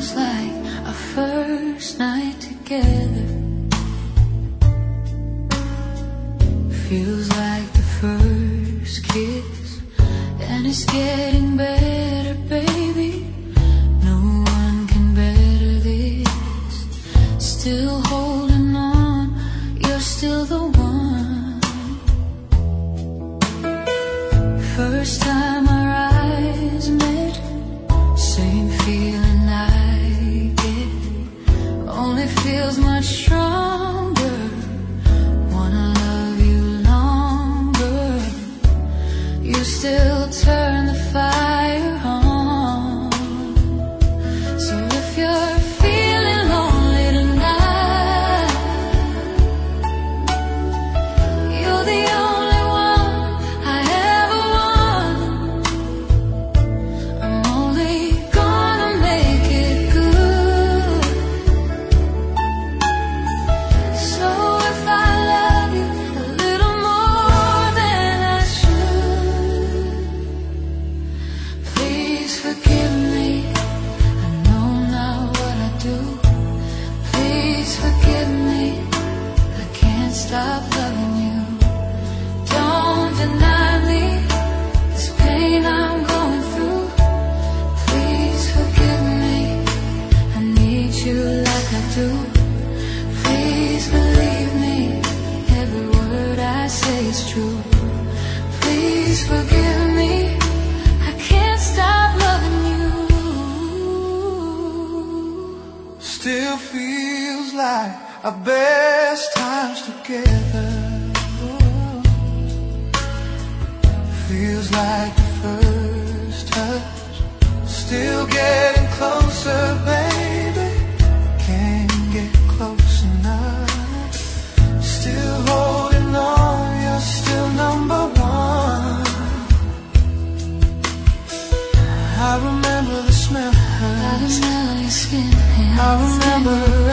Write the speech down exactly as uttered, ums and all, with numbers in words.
feels like our first night together. Feels like the first kiss, and it's getting better, baby. No one can better this. Still holding on, you're still the one. First time our eyes met, same feeling I get, only feels much stronger. Wanna love you longer. You still turn the fire on. So if you're feeling lonely tonight, you're the only one I ever want. I'm only gonna make it good. So if I love you a little more than I should, please forgive me. I know not what I do. Please forgive me. I can't stop loving you. Don't deny me this pain I'm going through. Please forgive me. I need you like I do. Please believe me. Every word I say is true. Please forgive me. I can't stop loving you. Still feels like our best times together. Feels like the first touch. Still getting closer, baby. Can't get close enough. Still holding on, you're still number one. I remember the smell of I hers. smell your skin, I remember